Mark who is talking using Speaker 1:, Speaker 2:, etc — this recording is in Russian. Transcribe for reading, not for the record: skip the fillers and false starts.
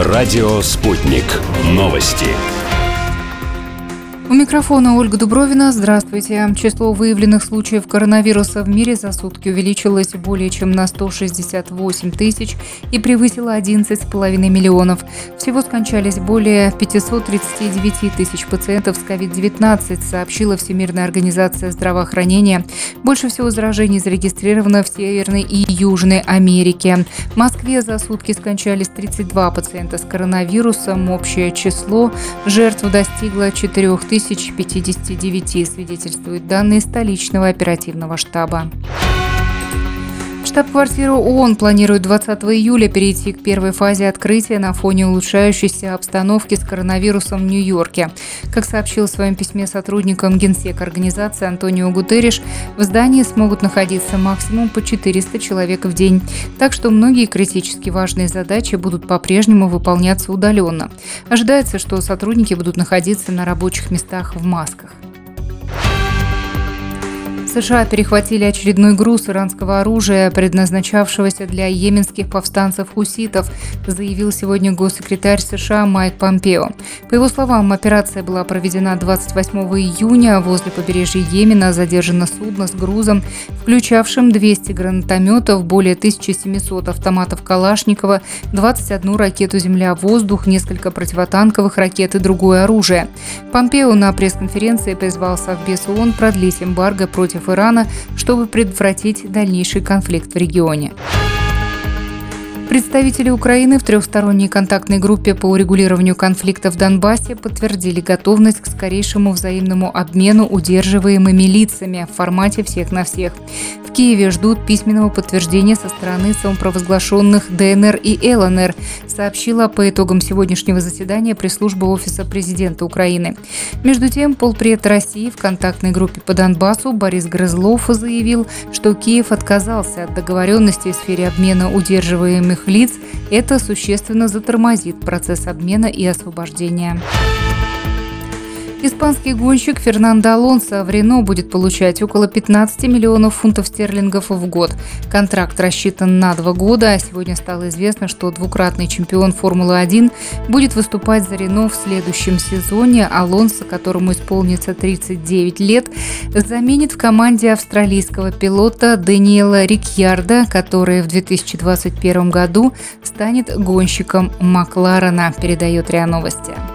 Speaker 1: Радио «Спутник». Новости.
Speaker 2: У микрофона Ольга Дубровина. Здравствуйте. Число выявленных случаев коронавируса в мире за сутки увеличилось более чем на 168 тысяч и превысило 11,5 миллионов. Всего скончались более 539 тысяч пациентов с COVID-19, сообщила Всемирная организация здравоохранения. Больше всего заражений зарегистрировано в Северной и Южной Америке. В Москве за сутки скончались 32 пациента с коронавирусом. Общее число жертв достигло 4059, свидетельствуют данные столичного оперативного штаба. Штаб-квартира ООН планирует 20 июля перейти к первой фазе открытия на фоне улучшающейся обстановки с коронавирусом в Нью-Йорке. Как сообщил в своем письме сотрудникам Генсека организации Антонио Гутерриш, в здании смогут находиться максимум по 400 человек в день. Так что многие критически важные задачи будут по-прежнему выполняться удаленно. Ожидается, что сотрудники будут находиться на рабочих местах в масках. США перехватили очередной груз иранского оружия, предназначавшегося для йеменских повстанцев-хуситов, заявил сегодня госсекретарь США Майк Помпео. По его словам, операция была проведена 28 июня. Возле побережья Йемена задержано судно с грузом, включавшим 200 гранатометов, более 1700 автоматов Калашникова, 21 ракету «Земля-воздух», несколько противотанковых ракет и другое оружие. Помпео на пресс-конференции призвал Совбез ООН продлить эмбарго против Ирана, чтобы предотвратить дальнейший конфликт в регионе. Представители Украины в трехсторонней контактной группе по урегулированию конфликта в Донбассе подтвердили готовность к скорейшему взаимному обмену удерживаемыми лицами в формате «всех на всех». В Киеве ждут письменного подтверждения со стороны самопровозглашенных ДНР и ЛНР, сообщила по итогам сегодняшнего заседания пресс-служба Офиса президента Украины. Между тем, полпред России в контактной группе по Донбассу Борис Грызлов заявил, что Киев отказался от договоренности в сфере обмена удерживаемых лиц. Это существенно затормозит процесс обмена и освобождения. Испанский гонщик Фернандо Алонсо в Рено будет получать около 15 миллионов фунтов стерлингов в год. Контракт рассчитан на 2 года, а сегодня стало известно, что двукратный чемпион Формулы-1 будет выступать за Рено в следующем сезоне. Алонсо, которому исполнится 39 лет, заменит в команде австралийского пилота Дэниела Рикьярдо, который в 2021 году станет гонщиком Макларена, передает РИА Новости.